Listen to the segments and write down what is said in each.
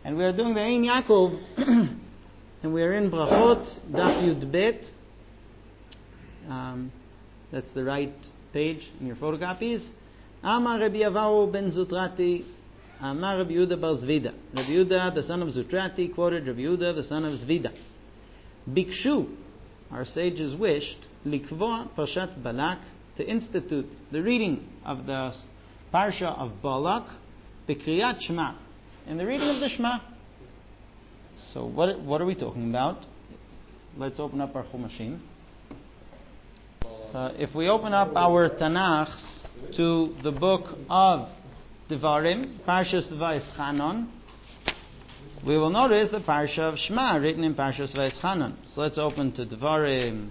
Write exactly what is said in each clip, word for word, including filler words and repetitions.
And we are doing the Ein Yaakov, and we are in Brachot, Daf Yud Bet. Um, that's the right page in your photocopies. Amar Rabbi Avahu ben Zutrati, Amar Rabbi Yehuda bar Zvida. Rabbi Yehuda, the son of Zutrati, quoted Rabbi Yehuda, the son of Zvida. Bikshu, our sages wished, Likvoa Parshat Balak, to institute the reading of the Parsha of Balak, Bekriyat Shema, in the reading of the Shema. So what what are we talking about? Let's open up our Chumashim. Uh, if we open up our Tanakhs to the book of Devarim, Parshas Vayeschanon, we will notice the Parsha of Shema written in Parshas Vayeschanon. So let's open to Devarim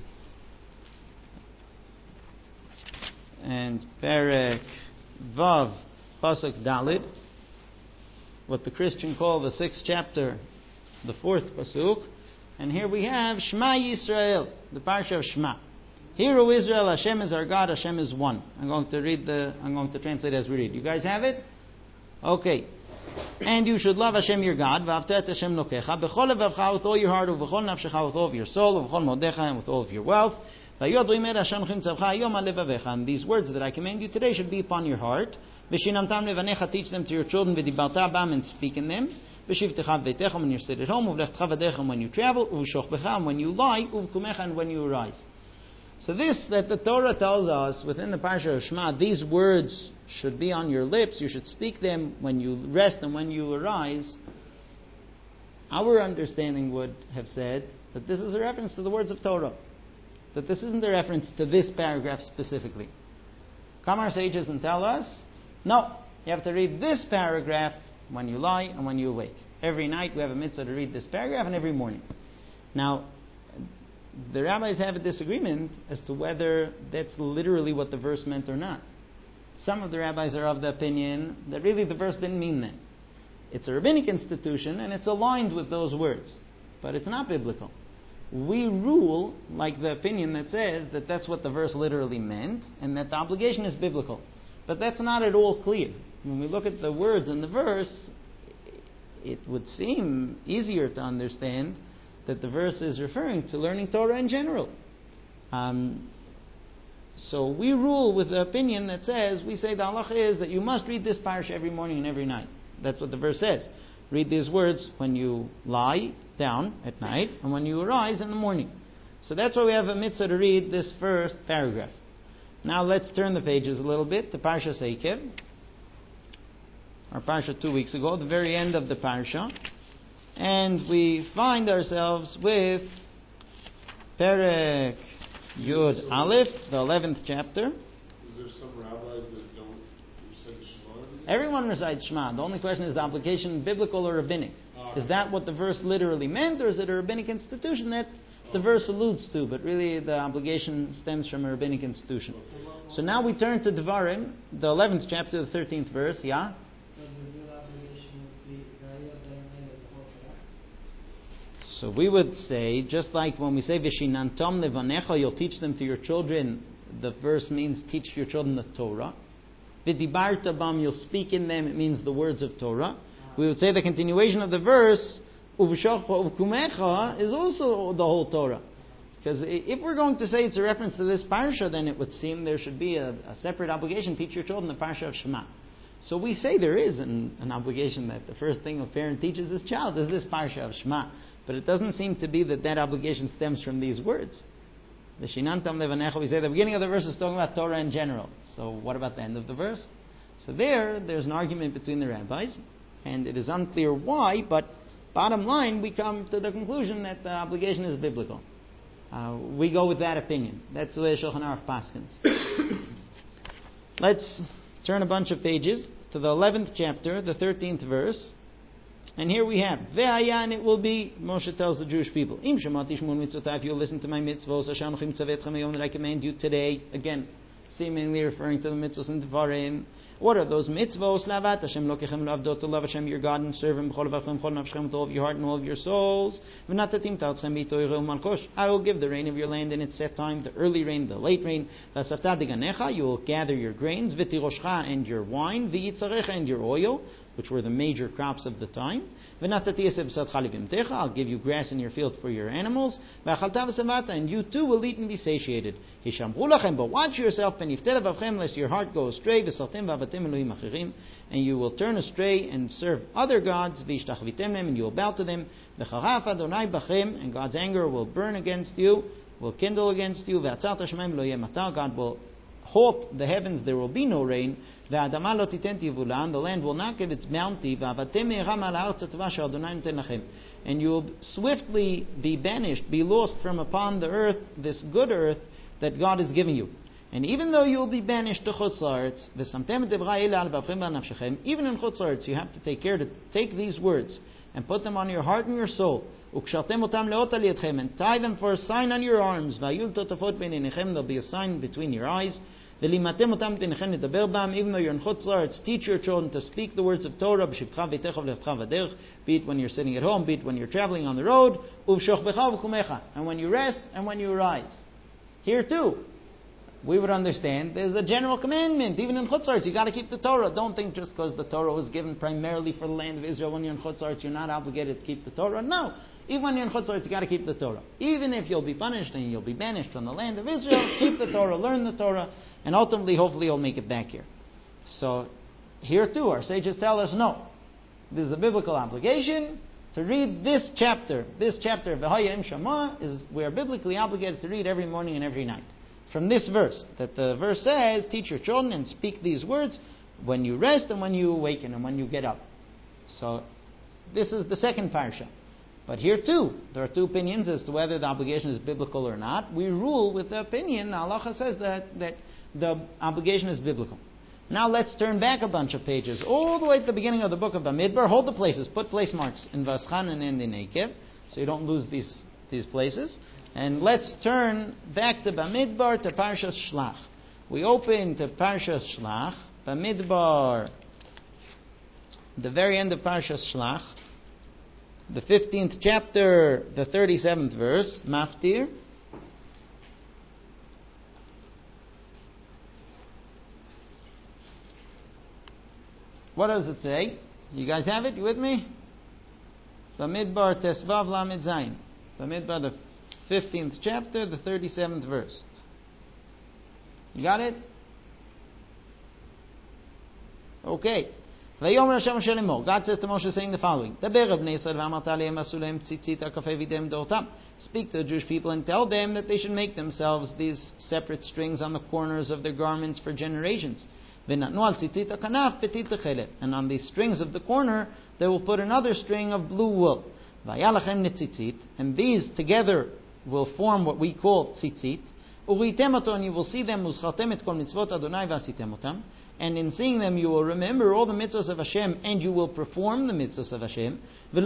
and Perek Vav Pasuk Dalid, what the Christian call the sixth chapter, the fourth pasuk. And here we have Shema Yisrael, the Parsha of Shema. Hear, O Israel, Hashem is our God, Hashem is one. I'm going to read the. I'm going to translate as we read. You guys have it? Okay. And you should love Hashem your God, v'avta et Hashem lokecha, b'chol levavcha, with all your heart, v'chol nafshecha, with all of your soul, v'chol modecha, and with all of your wealth. And these words that I command you today should be upon your heart. Teach them to your children, and speak in them. When you sit at home, when you travel, when you lie, and when you arise. So this, that the Torah tells us within the Parsha of Shema, these words should be on your lips, you should speak them when you rest and when you arise. Our understanding would have said that this is a reference to the words of Torah. That this isn't a reference to this paragraph specifically. Come our sages and tell us, no, you have to read this paragraph when you lie and when you awake. Every night we have a mitzvah to read this paragraph, and every morning. Now, the rabbis have a disagreement as to whether that's literally what the verse meant or not. Some of the rabbis are of the opinion that really the verse didn't mean that. It's a rabbinic institution and it's aligned with those words, but it's not biblical. We rule like the opinion that says that that's what the verse literally meant and that the obligation is biblical. But that's not at all clear. When we look at the words in the verse, it would seem easier to understand that the verse is referring to learning Torah in general. Um, so we rule with the opinion that says, we say the halacha is that you must read this parsha every morning and every night. That's what the verse says. Read these words when you lie down at night and when you arise in the morning. So that's why we have a mitzvah to read this first paragraph. Now let's turn the pages a little bit to Parsha Eikev, our parsha two weeks ago, the very end of the parsha. And we find ourselves with Perek Yud Aleph, the eleventh chapter. Is there some rabbis that don't recite Shema? Everyone recites Shema. The only question is the application biblical or rabbinic. Uh, is that what the verse literally meant, or is it a rabbinic institution that the verse alludes to, but really the obligation stems from a rabbinic institution? So now we turn to Devarim, the eleventh chapter, the thirteenth verse. Yeah? So we would say, just like when we say Vishinantom levanecha, you'll teach them to your children, the verse means teach your children the Torah. Vidibarta bam, you'll speak in them, it means the words of Torah. We would say the continuation of the verse, Uvshachcha uvkumecha, is also the whole Torah. Because if we're going to say it's a reference to this parsha, then it would seem there should be a, a separate obligation, teach your children the parsha of Shema. So we say there is an, an obligation that the first thing a parent teaches his child is this parsha of Shema. But it doesn't seem to be that that obligation stems from these words. The Shinantam levanecha, we say the beginning of the verse is talking about Torah in general. So what about the end of the verse? So there, there's an argument between the rabbis, and it is unclear why, but bottom line, we come to the conclusion that the obligation is biblical. Uh, we go with that opinion. That's the way Shulchan Aruch paskins. Let's turn a bunch of pages to the eleventh chapter, the thirteenth verse. And here we have, Ve'aya, and it will be, Moshe tells the Jewish people, Im shemati shmon mitzvotav, if you'll listen to my mitzvos, asher anochim tzavetchem hayom, that I command you today. Again, seemingly referring to the mitzvos in Devarim. What are those mitzvos? Lavat Hashem lokechem lavdot, to love Hashem your God and serve Him b'chol avavchem, b'chol nafshem, with all of your heart and all of your souls. V'natatim ta'atzchem b'toireh u'malkosh. I will give the rain of your land in its set time, the early rain, the late rain. V'asafta deganecha, you will gather your grains, v'tiroshcha, and your wine, v'yitzarecha, and your oil. which were the major crops of the time. I'll give you grass in your field for your animals. And you too will eat and be satiated. But watch yourself, lest your heart go astray, and you will turn astray and serve other gods, and you will bow to them. And God's anger will burn against you, will kindle against you. God will halt the heavens, there will be no rain. The land will not give its bounty. And you will swiftly be banished, be lost from upon the earth, this good earth that God is giving you. And even though you will be banished to Chutz La'aretz, even in Chutz La'aretz, you have to take care to take these words and put them on your heart and your soul. And tie them for a sign on your arms. There'll be a sign between your eyes. Even though you're in Chutz La'aretz, teach your children to speak the words of Torah, be it when you're sitting at home, be it when you're traveling on the road, and when you rest and when you rise. Here too, we would understand there's a general commandment. Even in Chutz La'aretz, you got to keep the Torah. Don't think just because the Torah was given primarily for the land of Israel, when you're in Chutz La'aretz, you're not obligated to keep the Torah. No. Even when you're in Chutz La'aretz, you got to keep the Torah. Even if you'll be punished and you'll be banished from the land of Israel, keep the Torah, learn the Torah, and ultimately, hopefully, you'll make it back here. So, here too, our sages tell us, no. This is a biblical obligation to read this chapter. This chapter of V'haya Im Shama is we are biblically obligated to read every morning and every night. From this verse, that the verse says, teach your children and speak these words when you rest and when you awaken and when you get up. So, this is the second parsha. But here too, there are two opinions as to whether the obligation is biblical or not. We rule with the opinion, the halacha says that, that the obligation is biblical. Now let's turn back a bunch of pages, all the way to the beginning of the book of Bamidbar. Hold the places, put place marks in Vaschan and in the Nekev, so you don't lose these, these places. And let's turn back to Bamidbar, to Parshas Shlach. We open to Parshas Shlach, Bamidbar, the very end of Parshas Shlach, the fifteenth chapter, the thirty-seventh verse, Maftir. What does it say? You guys have it? You with me? Bamidbar Tesvav Lamed Zayin. Bamidbar, the fifteenth chapter, the thirty-seventh verse. You got it? Okay. God says to Moshe, saying the following: Speak to the Jewish people and tell them that they should make themselves these separate strings on the corners of their garments for generations. And on these strings of the corner, they will put another string of blue wool. And these together will form what we call tzitzit. And you will see them. And in seeing them, you will remember all the mitzvahs of Hashem, and you will perform the mitzvahs of Hashem.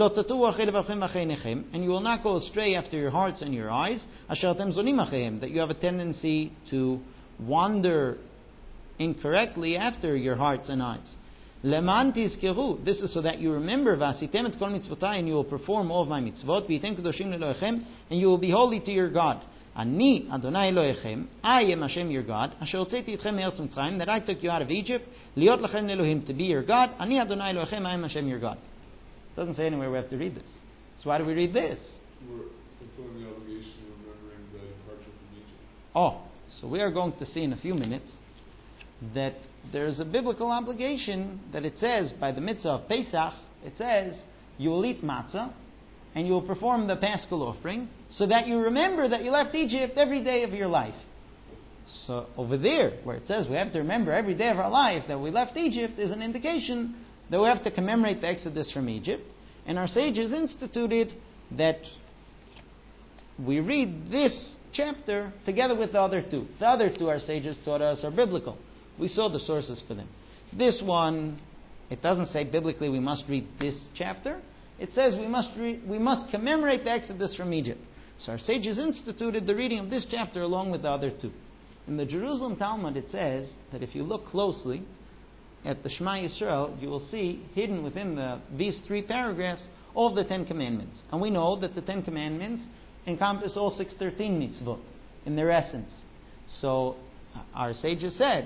And you will not go astray after your hearts and your eyes, that you have a tendency to wander incorrectly after your hearts and eyes. This is so that you remember, and you will perform all of my mitzvot, and you will be holy to your God. Ani Adonai Elohechem, I am Hashem your God, Asher hotzeti etchem me'eretz Mitzrayim, that I took you out of Egypt, liot lachem Elohim, to be your God. Ani Adonai Elohechem, I am Hashem your God. It doesn't say anywhere we have to read this. So why do we read this? We're fulfilling the obligation of remembering the departure from Egypt. Oh, so we are going to see in a few minutes that there is a biblical obligation that it says by the mitzvah of Pesach, it says you will eat matzah and you will perform the Paschal offering, so that you remember that you left Egypt every day of your life. So over there, where it says we have to remember every day of our life that we left Egypt, is an indication that we have to commemorate the Exodus from Egypt. And our sages instituted that we read this chapter together with the other two. The other two our sages taught us are biblical. We saw the sources for them. This one, it doesn't say biblically we must read this chapter. It says we must re- we must commemorate the Exodus from Egypt. So our sages instituted the reading of this chapter along with the other two. In the Jerusalem Talmud it says that if you look closely at the Shema Yisrael, you will see hidden within the, these three paragraphs all of the Ten Commandments. And we know that the Ten Commandments encompass all six thirteen mitzvot in their essence. So our sages said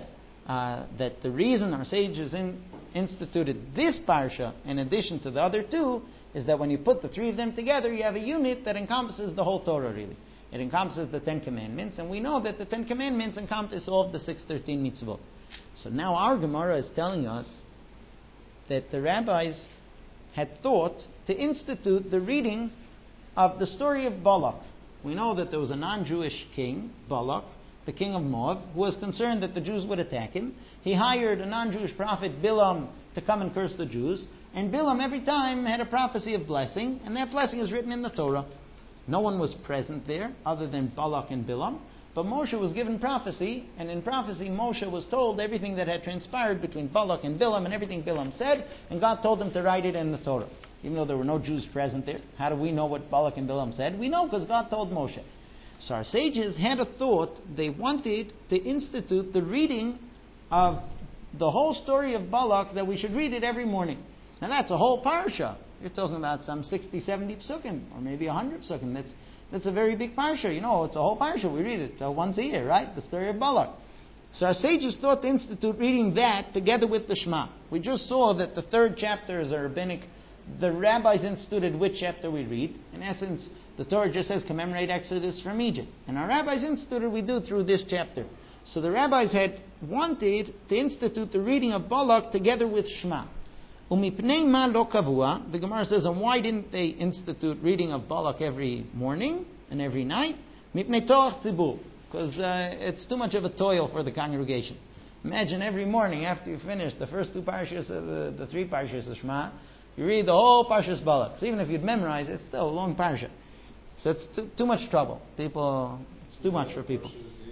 uh, that the reason our sages in, instituted this parsha in addition to the other two is that when you put the three of them together, you have a unit that encompasses the whole Torah, really. It encompasses the Ten Commandments, and we know that the Ten Commandments encompass all of the six hundred thirteen mitzvot. So now our Gemara is telling us that the rabbis had thought to institute the reading of the story of Balak. We know that there was a non-Jewish king, Balak, the king of Moab, who was concerned that the Jews would attack him. He hired a non-Jewish prophet, Bilam, to come and curse the Jews. And Bilam every time had a prophecy of blessing, and that blessing is written in the Torah. No one was present there other than Balak and Bilam, but Moshe was given prophecy, and in prophecy Moshe was told everything that had transpired between Balak and Bilam and everything Bilam said, and God told him to write it in the Torah. Even though there were no Jews present there. How do we know what Balak and Bilam said? We know because God told Moshe. So our sages had a thought. They wanted to institute the reading of the whole story of Balak, that we should read it every morning. Now that's a whole parsha. You're talking about some sixty, seventy psukim, or maybe one hundred psukim. That's, that's a very big parsha. You know, it's a whole parsha. We read it uh, once a year, right? The story of Balak. So our sages thought to institute reading that together with the Shema. We just saw that the third chapter is a rabbinic. The rabbis instituted which chapter we read. In essence, the Torah just says commemorate Exodus from Egypt. And our rabbis instituted we do through this chapter. So the rabbis had wanted to institute the reading of Balak together with Shema. Umipnei ma lo kavua, the Gemara says, and why didn't they institute reading of Balak every morning and every night? Mipnei toach tzibur, because uh, it's too much of a toil for the congregation. Imagine every morning after you finish the first two parshas, uh, the, the three parshas of Shema, you read the whole parshas Balak. So even if you'd memorize it, it's still a long parsha. So it's too, too much trouble. People, it's too much for people.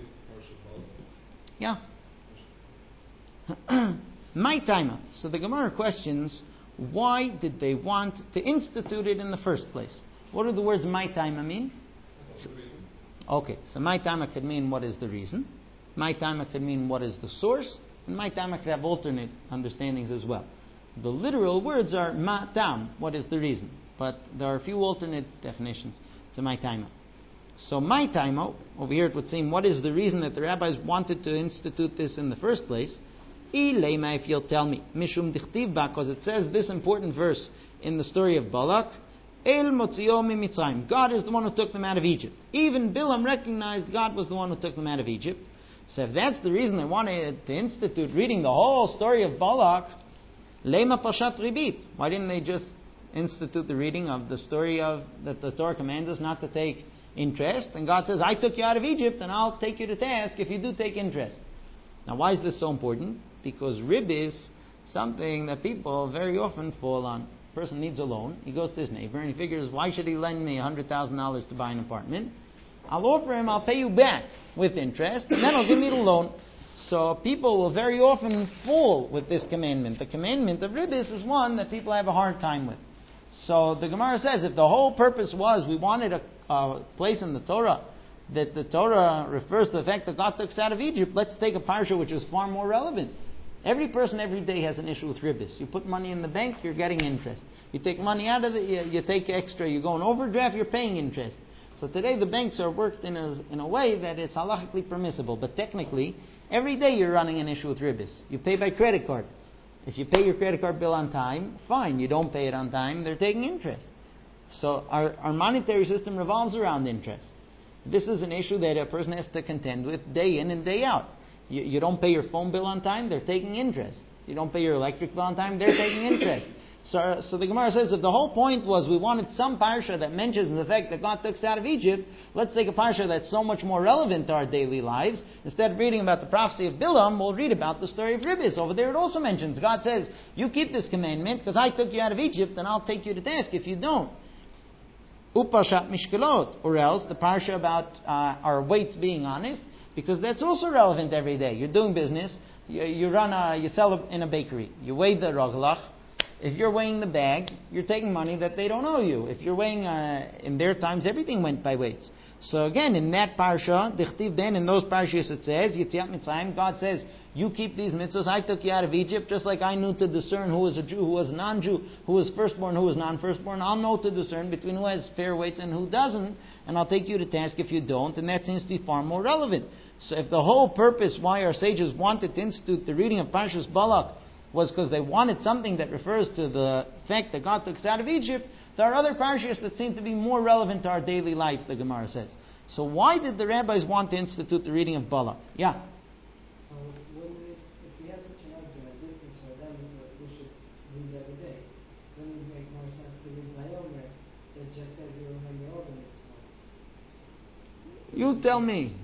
Yeah. My timer. So the Gemara questions, why did they want to institute it in the first place? What do the words my timer mean? So, okay, so my timer could mean what is the reason. My timer could mean what is the source. And my timer could have alternate understandings as well. The literal words are ma tam, what is the reason? But there are a few alternate definitions to my timer. So my timer, over here it would seem, what is the reason that the rabbis wanted to institute this in the first place? Ilema, if you'll tell me, mishum dichtiv ba, because it says this important verse in the story of Balak, El motzio mi Mitzrayim. God is the one who took them out of Egypt. Even Bilam recognized God was the one who took them out of Egypt. So if that's the reason they wanted to institute reading the whole story of Balak, Lema Pashat Ribit. Why didn't they just institute the reading of the story of that the Torah commands us not to take interest? And God says, I took you out of Egypt and I'll take you to task if you do take interest. Now why is this so important? Because rib is something that people very often fall on. A person needs a loan. He goes to his neighbor and he figures, why should he lend me one hundred thousand dollars to buy an apartment? I'll offer him, I'll pay you back with interest, and then he'll give me the loan. So people will very often fall with this commandment. The commandment of ribbis is one that people have a hard time with. So the Gemara says, if the whole purpose was we wanted a, a place in the Torah that the Torah refers to the fact that God took us out of Egypt, let's take a parsha which is far more relevant. Every person every day has an issue with ribbis. You put money in the bank, you're getting interest. You take money out of it, you, you take extra. You go in overdraft, you're paying interest. So today the banks are worked in a, in a way that it's halachically permissible. But technically, every day you're running an issue with ribbis. You pay by credit card. If you pay your credit card bill on time, fine. You don't pay it on time, they're taking interest. So our, our monetary system revolves around interest. This is an issue that a person has to contend with day in and day out. You, you don't pay your phone bill on time, they're taking interest. You don't pay your electric bill on time, they're taking interest. So, so the Gemara says, if the whole point was we wanted some parsha that mentions the fact that God took us out of Egypt, let's take a parsha that's so much more relevant to our daily lives. Instead of reading about the prophecy of Bilam, we'll read about the story of Ribbis. Over there it also mentions, God says, you keep this commandment because I took you out of Egypt and I'll take you to task if you don't. Upashat Mishkelot, or else the parsha about uh, our weights being honest, because that's also relevant every day. You're doing business, you, you run a, you sell in a bakery, you weigh the roglach. If you're weighing the bag, you're taking money that they don't owe you. If you're weighing, uh, in their times, everything went by weights. So again, in that parsha, Dichtiv then, in those parshas it says, Yetziat Mitzrayim, God says, you keep these mitzvahs, I took you out of Egypt, just like I knew to discern who was a Jew, who was a non-Jew, who was firstborn, who was non-firstborn. I'll know to discern between who has fair weights and who doesn't, and I'll take you to task if you don't, and that seems to be far more relevant. So if the whole purpose why our sages wanted to institute the reading of Parshas Balak was because they wanted something that refers to the fact that God took us out of Egypt, there are other parshas that seem to be more relevant to our daily life, the Gemara says. So why did the rabbis want to institute the reading of Balak? Yeah? So when we, if we have such an argument, this mitzvah, that mitzvah, we should read every day. Wouldn't it make more sense to read Vayomer that just says you remember all the mitzvah? You tell me.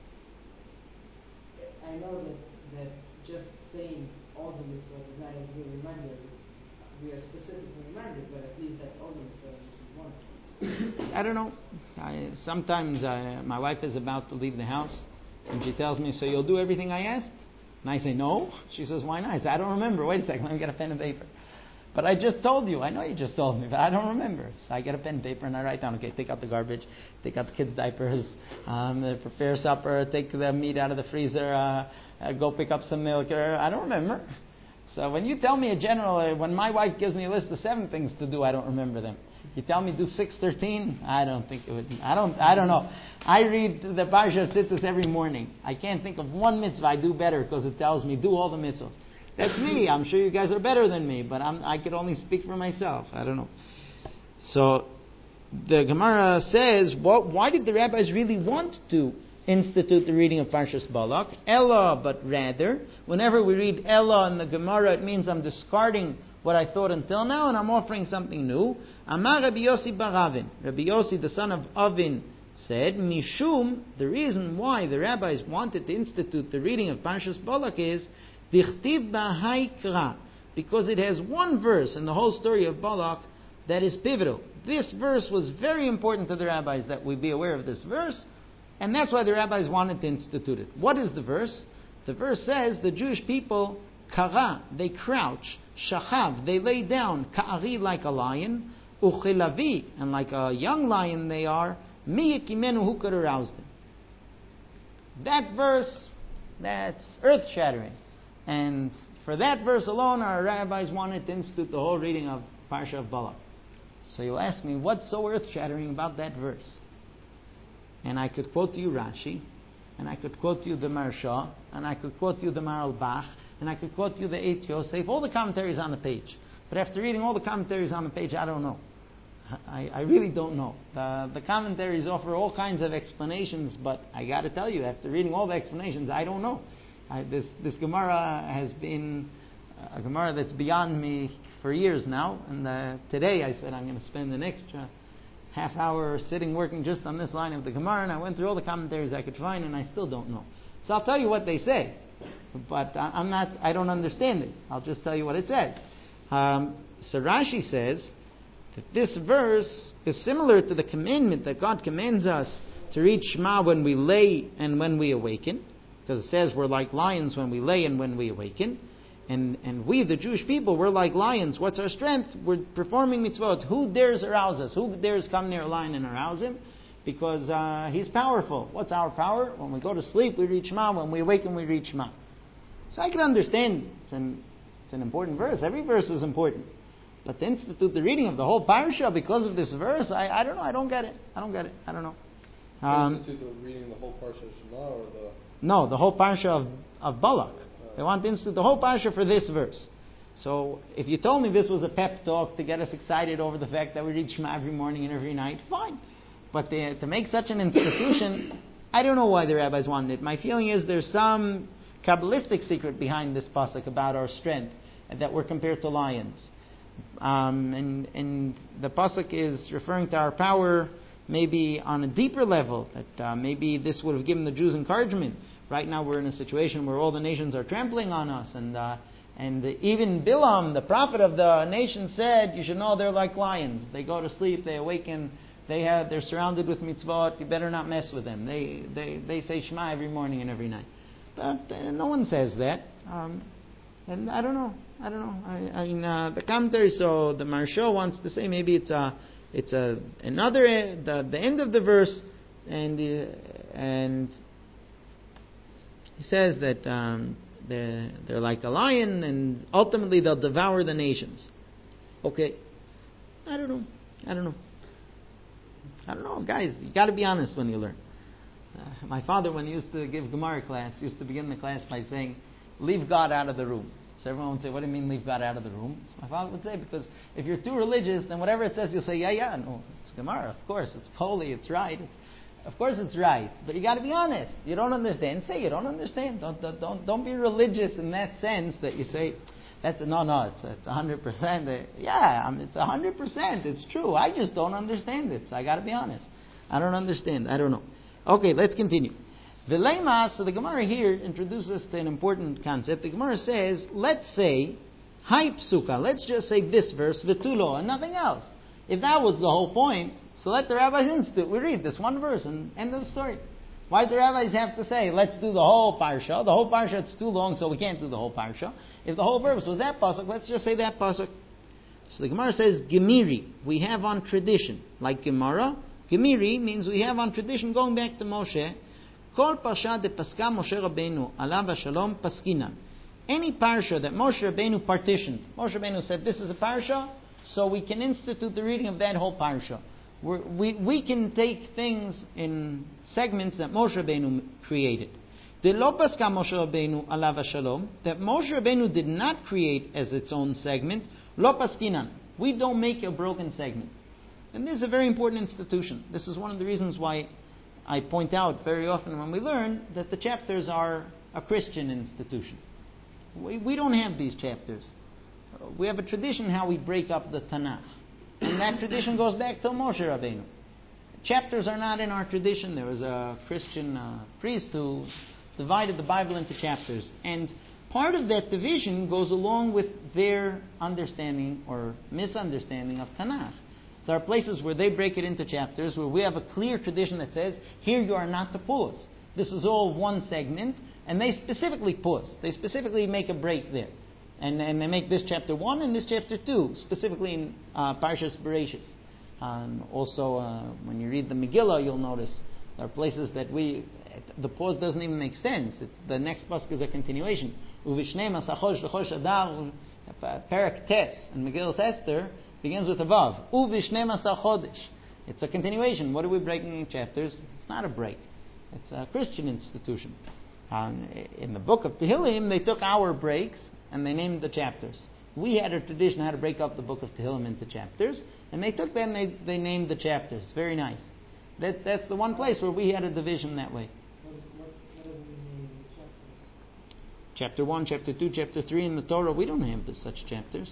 I know that, that just saying all the mitzvah is not as good a reminder as we are specifically reminded, but at least that's all the mitzvah, just as one. I don't know. I, sometimes I, my wife is about to leave the house, and she tells me, so you'll do everything I asked? And I say, no. She says, why not? I say, I don't remember. Wait a second, let me get a pen and paper. But I just told you. I know you just told me, but I don't remember. So I get a pen and paper, and I write down, okay, take out the garbage, take out the kids' diapers, um, prepare supper, take the meat out of the freezer, uh, uh, go pick up some milk. Or, I don't remember. So when you tell me a general, uh, when my wife gives me a list of seven things to do, I don't remember them. You tell me do six thirteen, I don't think it would. I don't. I don't know. I read the Parsha Tzitzis every morning. I can't think of one mitzvah I do better because it tells me do all the mitzvahs. That's me. I'm sure you guys are better than me, but I'm, I could only speak for myself. I don't know. So the Gemara says, what, why did the rabbis really want to institute the reading of Parshas Balak? Ella, but rather, whenever we read Ella in the Gemara, it means I'm discarding what I thought until now, and I'm offering something new. Amar Rabbi Yossi bar Avin. Rabbi Yossi, the son of Avin, said, Mishum, the reason why the rabbis wanted to institute the reading of Parshas Balak is, Dichtiv b'haikra, because it has one verse in the whole story of Balak that is pivotal. This verse was very important to the rabbis that we be aware of this verse, and that's why the rabbis wanted to institute it. What is the verse? The verse says the Jewish people, kara, they crouch, shachav, they lay down, ka'ari, like a lion, uchilavi, and like a young lion they are, mi yekimenu, who could arouse them. That verse, that's earth-shattering. And for that verse alone, our rabbis wanted to institute the whole reading of Parsha of Balak. So you'll ask me, what's so earth-shattering about that verse? And I could quote you Rashi, and I could quote you the Maharsha, and I could quote you the Maral Bach, and I could quote you the Eitz Yosef, all the commentaries on the page. But after reading all the commentaries on the page, I don't know. I, I really don't know. The, the commentaries offer all kinds of explanations, but I got to tell you, after reading all the explanations, I don't know. I, this, this Gemara has been a Gemara that's beyond me for years now, and uh, today I said I'm going to spend an extra half hour sitting working just on this line of the Gemara, and I went through all the commentaries I could find, and I still don't know. So I'll tell you what they say, but I, I'm not. I don't understand it. I'll just tell you what it says. Um, so Rashi says that this verse is similar to the commandment that God commands us to read Shema when we lay and when we awaken. Because it says we're like lions when we lay and when we awaken. And and we, the Jewish people, we're like lions. What's our strength? We're performing mitzvot. Who dares arouse us? Who dares come near a lion and arouse him? Because uh, he's powerful. What's our power? When we go to sleep, we read Shema. When we awaken, we read Shema. So I can understand it's an, it's an important verse. Every verse is important. But to institute the reading of the whole parsha because of this verse, I, I don't know. I don't get it. I don't get it. I don't know. Um, institute the reading the whole parsha of Shema or the... No, the whole parsha of, of Balak. They want to institute the whole parsha for this verse. So if you told me this was a pep talk to get us excited over the fact that we read Shema every morning and every night, fine. But to, to make such an institution, I don't know why the rabbis wanted it. My feeling is there's some Kabbalistic secret behind this pasuk about our strength, that we're compared to lions. Um, and, and the pasuk is referring to our power maybe on a deeper level, that uh, maybe this would have given the Jews encouragement. Right now we're in a situation where all the nations are trampling on us, and uh, and even Bilam, the prophet of the nation, said, you should know they're like lions. They go to sleep, they awaken, they have, they're surrounded with mitzvot, you better not mess with them. They they, they say Shema every morning and every night. But uh, no one says that. Um, And I don't know. I don't know. I, I mean, uh, the commentary. So the Maharsha wants to say maybe it's a, it's a another the the end of the verse, and uh, and he says that um, they're they're like a lion, and ultimately they'll devour the nations. Okay, I don't know. I don't know. I don't know, guys. You got to be honest when you learn. Uh, my father, when he used to give Gemara class, used to begin the class by saying, "Leave God out of the room." So everyone would say, "What do you mean, leave God out of the room?" So my father would say, because if you're too religious, then whatever it says, you'll say, "Yeah, yeah, no, it's Gemara. Of course, it's holy. It's right. It's, of course, it's right." But you got to be honest. You don't understand. Say you don't understand. Don't don't don't, don't be religious in that sense that you say. That's no, no. It's it's a hundred percent. Yeah, I mean, it's a hundred percent. It's true. I just don't understand it. So I got to be honest. I don't understand. I don't know. Okay, let's continue. Vilema. So the Gemara here introduces us to an important concept. The Gemara says, let's say, Hai Psuka. Let's just say this verse, Vitulo, and nothing else. If that was the whole point, so let the rabbis institute. We read this one verse and end of the story. Why do the rabbis have to say, let's do the whole parsha? The whole parsha, it's too long, so we can't do the whole parsha. If the whole verse was that pasuk, let's just say that pasuk. So the Gemara says, Gemiri, we have on tradition. Like Gemara, Gemiri means we have on tradition going back to Moshe. Kol parsha de paska Moshe Rabbeinu, alav shalom paskinan. Any parsha that Moshe Rabbeinu partitioned. Moshe Rabbeinu said, this is a parsha, so we can institute the reading of that whole parsha. We're, we we can take things in segments that Moshe Rabbeinu created. De lo paska Moshe Rabbeinu alav shalom, that Moshe Rabbeinu did not create as its own segment. Lo paskinan, we don't make a broken segment. And this is a very important institution. This is one of the reasons why I point out very often when we learn that the chapters are a Christian institution. We, we don't have these chapters. We have a tradition how we break up the Tanakh. And that tradition goes back to Moshe Rabbeinu. Chapters are not in our tradition. There was a Christian uh, priest who divided the Bible into chapters. And part of that division goes along with their understanding or misunderstanding of Tanakh. There are places where they break it into chapters, where we have a clear tradition that says, here you are not to pause. This is all one segment, and they specifically pause. They specifically make a break there. And, and they make this chapter one and this chapter two, specifically in uh, Parshas Bereshis. Um, also, uh, when you read the Megillah, you'll notice there are places that we, the pause doesn't even make sense. It's, the next pasuk is a continuation. Uvishneim asachosh l'chosh adar, Perek Tes, and Megillah Esther begins with a vav. Uvishneim asar chodesh. It's a continuation. What are we breaking in chapters? It's not a break. It's a Christian institution. Um, in the book of Tehillim, they took our breaks and they named the chapters. We had a tradition how to break up the book of Tehillim into chapters, and they took them, they, they named the chapters. Very nice. That, that's the one place where we had a division that way. What, what's, what does it mean in the chapters? Chapter one, chapter two, chapter three in the Torah, we don't have such chapters.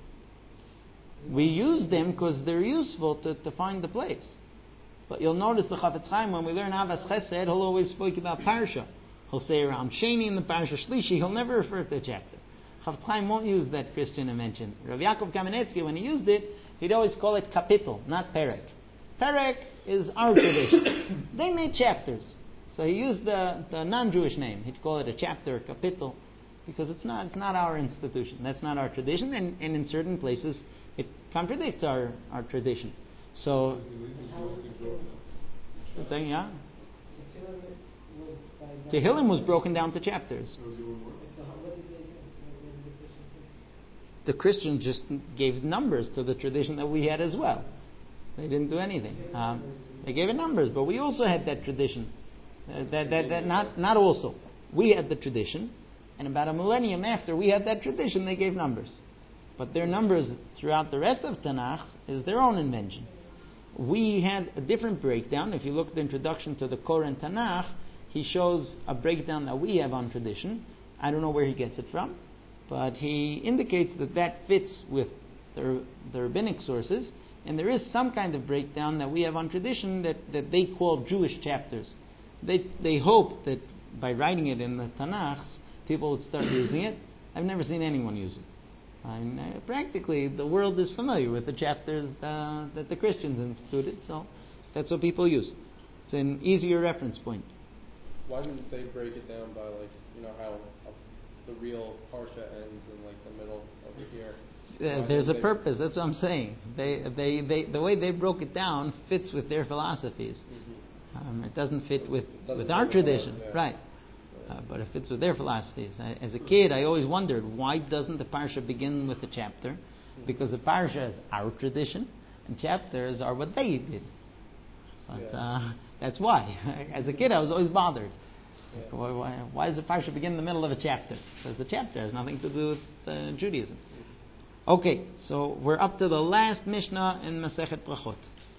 We use them because they're useful to, to find the place. But you'll notice the Chafetz Chaim, when we learn Avas Chesed, he'll always speak about Parsha. He'll say around Sheni in the Parsha Shlishi, he'll never refer to a chapter. Chafetz Chaim won't use that Christian invention. Rav Yaakov Kamenetsky, when he used it, he'd always call it kapitel, not perek. Perek is our tradition. They made chapters. So he used the, the non-Jewish name. He'd call it a chapter, a kapitel, because it's not, it's not our institution. That's not our tradition, and, and in certain places it contradicts our, our tradition. So, I'm saying, yeah? Tehillim was broken down to chapters. The Christians just gave numbers to the tradition that we had as well. They didn't do anything. Um, they gave it numbers, but we also had that tradition. Uh, that, that, that not, not also. We had the tradition, and about a millennium after we had that tradition, they gave numbers. But their numbers throughout the rest of Tanakh is their own invention. We had a different breakdown. If you look at the introduction to the Koran Tanakh, he shows a breakdown that we have on tradition. I don't know where he gets it from, but he indicates that that fits with the, the rabbinic sources, and there is some kind of breakdown that we have on tradition that, that they call Jewish chapters. They they hope that by writing it in the Tanakhs, people would start using it. I've never seen anyone use it. I mean, uh, practically, the world is familiar with the chapters uh, that the Christians instituted, so that's what people use. It's an easier reference point. Why didn't they break it down by, like, you know, how the real parsha ends in like the middle over here. Uh, there's a purpose. That's what I'm saying. They, they, they, the way they broke it down fits with their philosophies. Mm-hmm. Um, it doesn't fit with, doesn't with our tradition, yeah. Right? Uh, but it fits with their philosophies. I, as a kid, I always wondered, why doesn't the parsha begin with a chapter? Because the parsha is our tradition, and chapters are what they did. So yeah. uh, that's why. As a kid, I was always bothered. Yeah. Like, why, why, why does the parsha begin in the middle of a chapter? Because the chapter has nothing to do with uh, Judaism. Okay, so we're up to the last Mishnah in Masechet Brachot.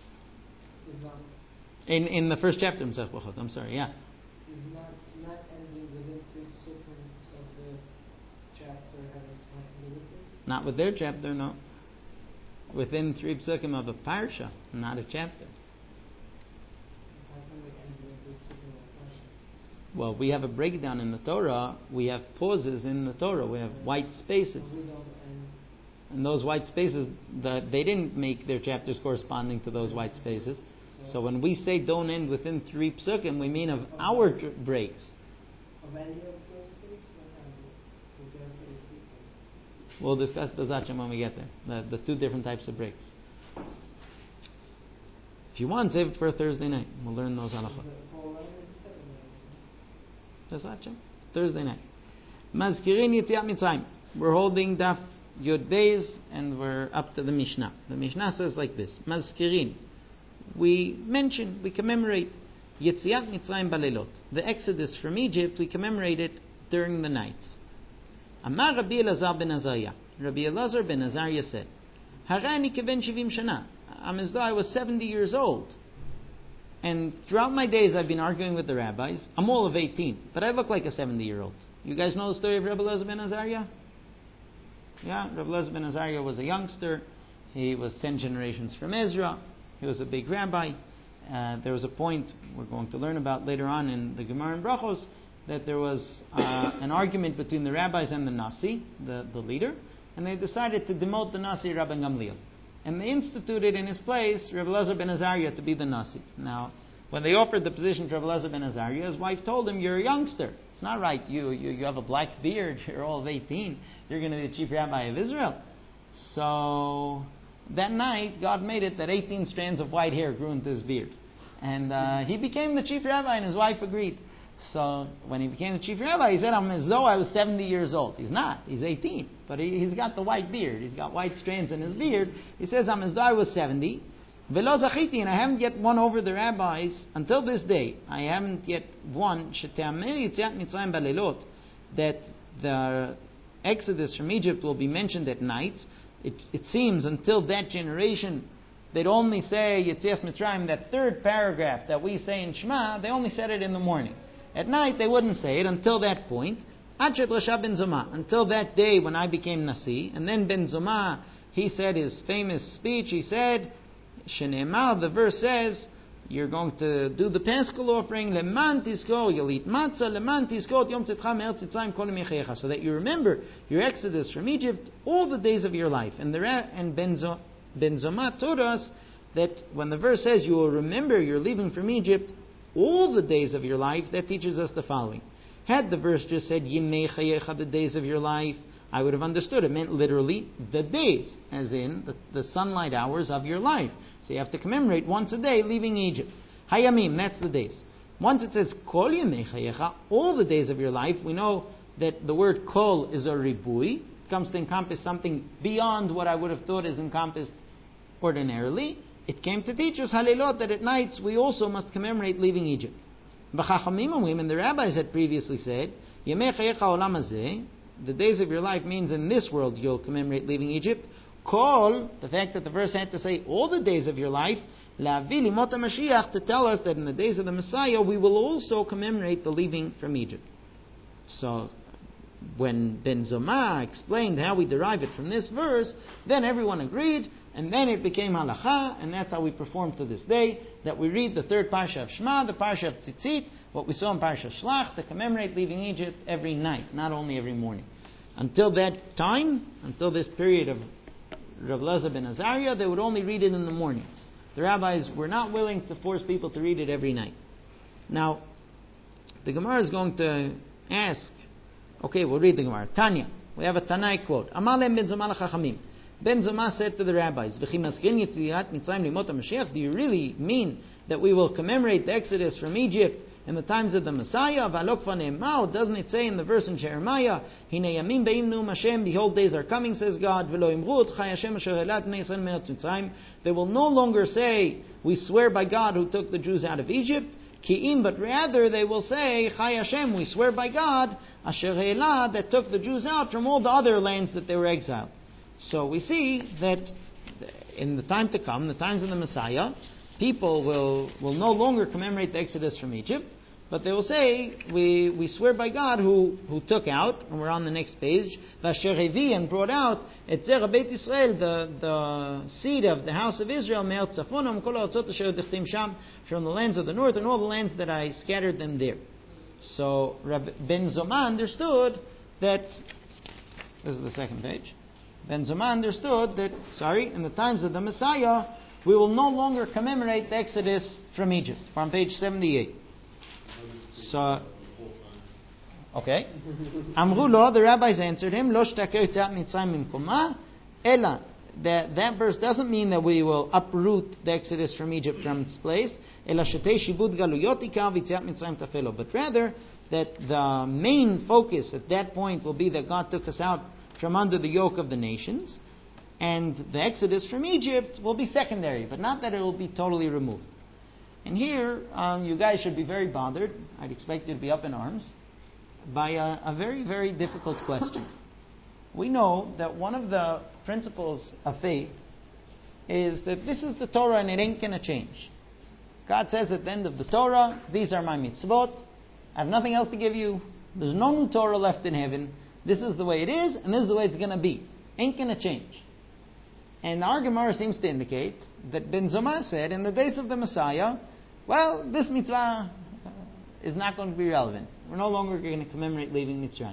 In in the first chapter of Masechet Brachot. I'm sorry. Yeah. Is not not ending within three psukim of the chapter having something to do with this? Not with their chapter, no. Within three psukim of a parsha, not a chapter. How come they end within three psukim of a parsha? Well, we have a breakdown in the Torah. We have pauses in the Torah. We have white spaces. We don't end. And those white spaces, the, they didn't make their chapters corresponding to those white spaces. So when we say don't end within three psukim, we mean of our tr- breaks. Of any of those breaks? Is there a We'll discuss B'ezrat Hashem when we get there. The, the two different types of breaks. If you want, save it for Thursday night. We'll learn those halachot. B'ezrat Hashem. Thursday night. Mazkirin Yetziat Mitzrayim. We're holding Daf Yud Beis, and we're up to the Mishnah. The Mishnah says like this: Mazkirin, we mention, we commemorate Yetziat Mitzrayim Balelot, the Exodus from Egypt. We commemorate it during the nights. Amar Rabbi Elazar ben Azariah. Rabbi Elazar ben Azariah said, Harani keben shivim shana. I'm as though I was seventy years old. And throughout my days, I've been arguing with the rabbis. I'm all of eighteen, but I look like a seventy-year-old. You guys know the story of Rabbi Elazar ben Azariah? Yeah, Rabbi Elazar ben Azariah was a youngster. He was ten generations from Ezra. He was a big rabbi. Uh, there was a point we're going to learn about later on in the Gemara and Brachos that there was uh, an argument between the rabbis and the Nasi, the, the leader, and they decided to demote the Nasi, Rabbi Gamliel. And they instituted in his place Rabbi Elazar ben Azariah to be the Nasi. Now, when they offered the position to Rabbi Elazar ben Azariah, his wife told him, "You're a youngster. It's not right. You, you, you have a black beard. You're all of eighteen. You're going to be the chief rabbi of Israel." So that night, God made it that eighteen strands of white hair grew into his beard. And uh, he became the chief rabbi, and his wife agreed. So when he became the chief rabbi, he said, "I'm as though I was seventy years old." He's not. He's eighteen. But he, he's got the white beard. He's got white strands in his beard. He says, "I'm as though I was seventy. Velo zachiti," and I haven't yet won over the rabbis until this day. I haven't yet won shete'amer yetziat Mitzrayim balelot, that the Exodus from Egypt will be mentioned at night. It, it seems until that generation, they'd only say Yetzias Mitzrayim, that third paragraph that we say in Shema, they only said it in the morning. At night, they wouldn't say it until that point. Achet Rasha ben Zoma, until that day when I became Nasi. And then Ben Zoma, he said his famous speech. He said, Shene'emar, the verse says, you're going to do the Paschal offering, leman tizkor, you'll eat matzah, leman tizkor, yom tzitcha me'eretz Mitzrayim kol yemei chayecha, so that you remember your exodus from Egypt all the days of your life. And the and Ben Zoma told us that when the verse says you will remember you're leaving from Egypt all the days of your life, that teaches us the following. Had the verse just said yemei chayecha, the days of your life, I would have understood. It meant literally the days, as in the, the sunlight hours of your life. So you have to commemorate once a day leaving Egypt. Hayamim, that's the days. Once it says kol yemei chayecha, all the days of your life, we know that the word kol is a ribui. It comes to encompass something beyond what I would have thought is encompassed ordinarily. It came to teach us halilot, that at nights we also must commemorate leaving Egypt. B'chachamim, and the rabbis had previously said, yemei chayecha olam hazeh, the days of your life means in this world you'll commemorate leaving Egypt. Kol, the fact that the verse had to say all the days of your life, la'avi limot HaMashiach, to tell us that in the days of the Messiah we will also commemorate the leaving from Egypt. So when Ben Zoma explained how we derive it from this verse, then everyone agreed, and then it became halacha, and that's how we perform to this day, that we read the third parsha of Shema, the parsha of Tzitzit, what we saw in parsha Shlach, to commemorate leaving Egypt every night, not only every morning. Until that time, until this period of Rav Elazar ben Azariah, they would only read it in the mornings. The rabbis were not willing to force people to read it every night. Now, the Gemara is going to ask Okay, we'll read the Gemara. Tanya, we have a Tanai quote. Amalem ben Zoma l'chachamim. Ben Zoma said to the rabbis, V'chi maskin yetziat Mitzrayim limot HaMashiach. Do you really mean that we will commemorate the Exodus from Egypt in the times of the Messiah? V'alok v'ne'emau. Doesn't it say in the verse in Jeremiah, Hinei yamim be'im nu'um Hashem, behold days are coming, says God, V'lo imru et chai Hashem asher elat bnei Yisrael me'eretz Mitzrayim. They will no longer say, we swear by God who took the Jews out of Egypt, Ki'im, but rather they will say, Chai Hashem, we swear by God, Asher Elah, that took the Jews out from all the other lands that they were exiled. So we see that in the time to come, the times of the Messiah, people will, will no longer commemorate the Exodus from Egypt, but they will say, we, we swear by God who, who took out, and we're on the next page, Vasher Hevi, and brought out, Et Zerah Beit Yisrael, the, the seed of the house of Israel, Me'el Tzafonam, Kol HaOtzot Asher Dichtim Sham, from the lands of the north, and all the lands that I scattered them there. So Rabbi Ben Zoma understood that, this is the second page, Ben Zoma understood that, sorry, in the times of the Messiah, we will no longer commemorate the Exodus from Egypt. We're on page seventy-eight. So, okay. Amru lo, the rabbis answered him, Lo shtaker yitzat Mitzrayim mimkoma, ela. That that verse doesn't mean that we will uproot the Exodus from Egypt from its place. Ela shetei shibud galuyot ikav yitzat Mitzrayim tafelo. But rather, that the main focus at that point will be that God took us out from under the yoke of the nations, and the Exodus from Egypt will be secondary, but not that it will be totally removed. And here, um, you guys should be very bothered. I'd expect you to be up in arms by a, a very, very difficult question. We know that one of the principles of faith is that this is the Torah and it ain't going to change. God says at the end of the Torah, these are my mitzvot. I have nothing else to give you. There's no new Torah left in heaven. This is the way it is, and this is the way it's going to be. Ain't going to change. And our Gemara seems to indicate that Ben Zoma said, in the days of the Messiah, well, this mitzvah is not going to be relevant. We're no longer going to commemorate leaving Mitzrayim.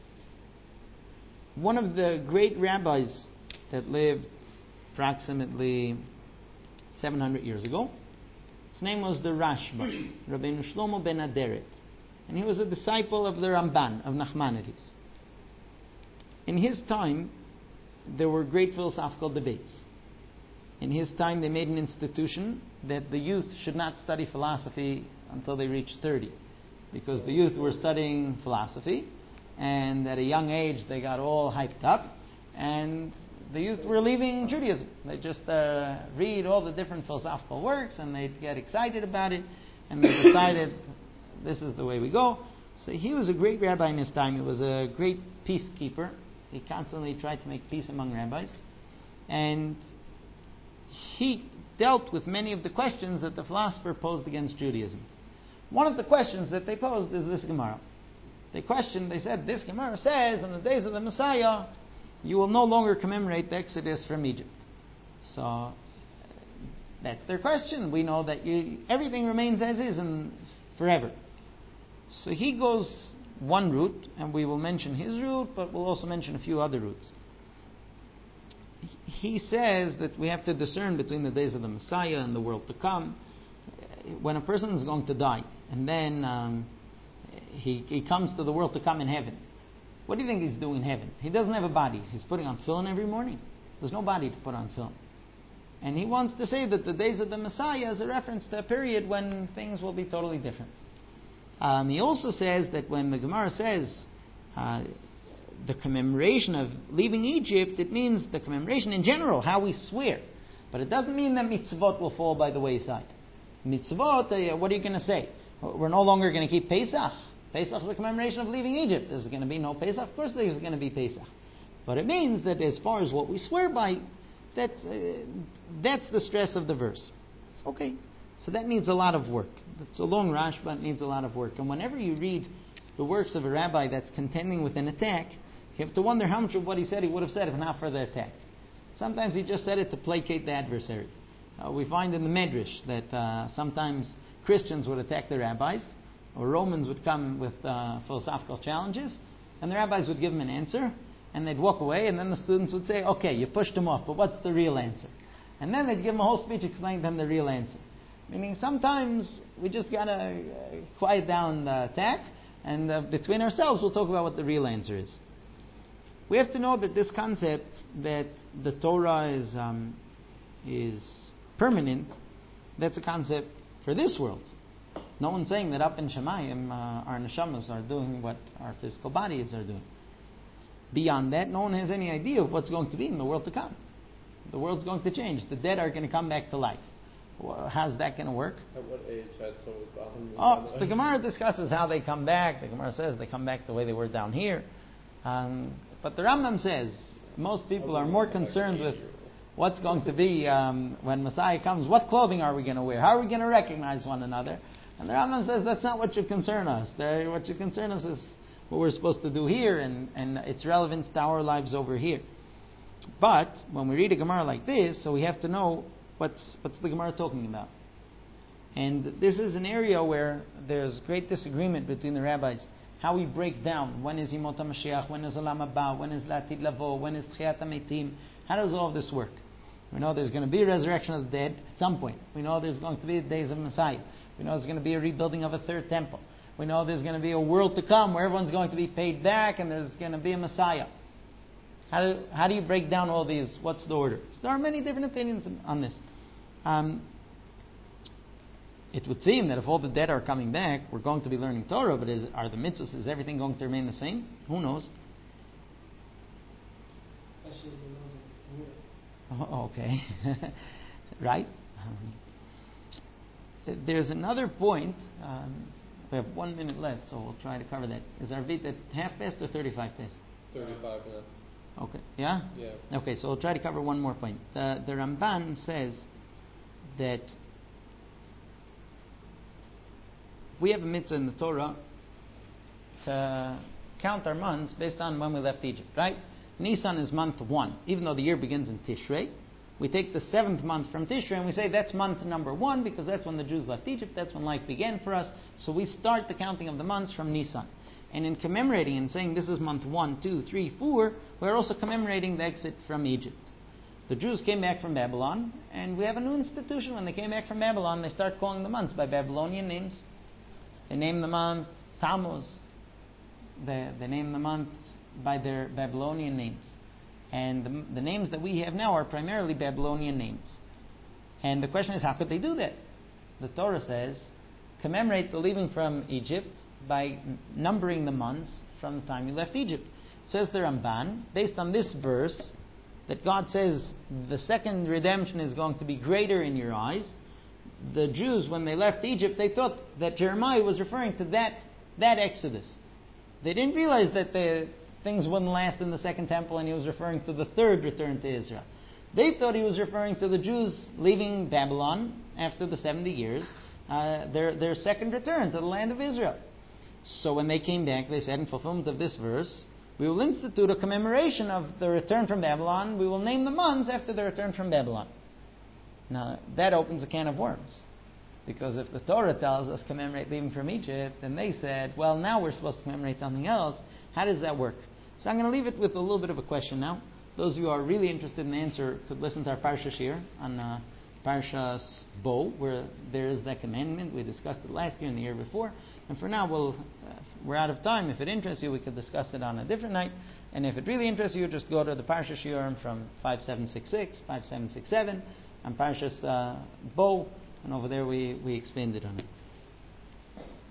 One of the great rabbis that lived approximately seven hundred years ago, his name was the Rashba, Rabbeinu Shlomo ben Aderet. And he was a disciple of the Ramban, of Nachmanides. In his time, there were great philosophical debates. In his time, they made an institution that the youth should not study philosophy until they reached thirty, because the youth were studying philosophy, and at a young age they got all hyped up, and the youth were leaving Judaism. They just uh, read all the different philosophical works, and they'd get excited about it, and they decided this is the way we go. So he was a great rabbi in his time. He was a great peacekeeper. He constantly tried to make peace among rabbis, and he dealt with many of the questions that the philosopher posed against Judaism. One of the questions that they posed is this Gemara. They questioned, they said, this Gemara says, in the days of the Messiah, you will no longer commemorate the Exodus from Egypt. So, that's their question. We know that you, everything remains as is and forever. So he goes one route, and we will mention his route, but we'll also mention a few other routes. He says that we have to discern between the days of the Messiah and the world to come. When a person is going to die, and then um, he, he comes to the world to come in heaven, what do you think he's doing in heaven? He doesn't have a body. He's putting on tefillin every morning. There's no body to put on tefillin. And he wants to say that the days of the Messiah is a reference to a period when things will be totally different. Um, he also says that when the Gemara says uh, the commemoration of leaving Egypt, it means the commemoration in general, how we swear. But it doesn't mean that mitzvot will fall by the wayside. Mitzvot, uh, what are you going to say? We're no longer going to keep Pesach. Pesach is the commemoration of leaving Egypt. There's going to be no Pesach. Of course there's going to be Pesach. But it means that as far as what we swear by, that's, uh, that's the stress of the verse. Okay. So that needs a lot of work. It's a long Rash, but it needs a lot of work. And whenever you read the works of a rabbi that's contending with an attack, you have to wonder how much of what he said he would have said if not for the attack. Sometimes he just said it to placate the adversary. Uh, we find in the Medrash that uh, sometimes Christians would attack the rabbis, or Romans would come with uh, philosophical challenges, and the rabbis would give them an answer, and they'd walk away, and then the students would say, okay, you pushed them off, but what's the real answer? And then they'd give them a whole speech explaining to them the real answer. Meaning sometimes we just got to uh, quiet down the attack, and uh, between ourselves we'll talk about what the real answer is. We have to know that this concept that the Torah is um, is permanent, that's a concept for this world. No one's saying that up in Shemayim, uh, our neshamas are doing what our physical bodies are doing. Beyond that, no one has any idea of what's going to be in the world to come. The world's going to change. The dead are going to come back to life. Well, how's that going to work? At what age? That's always bothered me. Oh, so the Gemara discusses how they come back. The Gemara says they come back the way they were down here. Um, but the Rambam says most people are more concerned with what's going to be um, when Messiah comes. What clothing are we going to wear? How are we going to recognize one another? And the Rambam says that's not what should concern us. The, what should concern us is what we're supposed to do here and, and its relevance to our lives over here. But when we read a Gemara like this, so we have to know what's what's the Gemara talking about. And this is an area where there's great disagreement between the rabbis. How we break down when is Yemot HaMashiach, when is Olam Haba, when is Latid Lavo, when is Tchiyat HaMeitim. How does all of this work? We know there's going to be a resurrection of the dead at some point. We know there's going to be the days of Messiah. We know there's going to be a rebuilding of a third temple. We know there's going to be a world to come where everyone's going to be paid back and there's going to be a Messiah. How do, how do you break down all these? What's the order? So there are many different opinions on this. Um, it would seem that if all the dead are coming back, we're going to be learning Torah, but is, are the mitzvahs, is everything going to remain the same? Who knows? Especially the ones Oh, okay. Right? Um, there's another point. Um, we have one minute left, so we'll try to cover that. Is our Vit at half past or thirty-five past? thirty-five now. Okay. Yeah? Yeah. Okay, so we'll try to cover one more point. The, the Ramban says that we have a mitzvah in the Torah to count our months based on when we left Egypt, right? Nisan is month one. Even though the year begins in Tishrei, we take the seventh month from Tishrei and we say that's month number one because that's when the Jews left Egypt, that's when life began for us. So we start the counting of the months from Nisan. And in commemorating and saying this is month one, two, three, four, we're also commemorating the exit from Egypt. The Jews came back from Babylon, and we have a new institution. When they came back from Babylon, they start calling the months by Babylonian names. They name the month Tammuz. They, they name the months by their Babylonian names. And the, the names that we have now are primarily Babylonian names. And the question is, how could they do that? The Torah says, commemorate the leaving from Egypt by numbering the months from the time you left Egypt. Says the Ramban, based on this verse, that God says the second redemption is going to be greater in your eyes. The Jews, when they left Egypt, they thought that Jeremiah was referring to that, that Exodus. They didn't realize that the things wouldn't last in the second temple and he was referring to the third return to Israel. They thought he was referring to the Jews leaving Babylon after the seventy years, uh, their, their second return to the land of Israel. So when they came back, they said, in fulfillment of this verse, we will institute a commemoration of the return from Babylon. We will name the months after the return from Babylon. Now, that opens a can of worms. Because if the Torah tells us commemorate leaving from Egypt, then they said, well, now we're supposed to commemorate something else. How does that work? So I'm going to leave it with a little bit of a question now. Those of you who are really interested in the answer could listen to our Parsha Shir on uh, Parshas Bo, where there is that commandment. We discussed it last year and the year before. And for now, we'll, uh, we're out of time. If it interests you, we could discuss it on a different night. And if it really interests you, just go to the Parsha Shiurim from five seven six six, five seven six seven, and Parshas uh, Bo, and over there we, we expanded on it.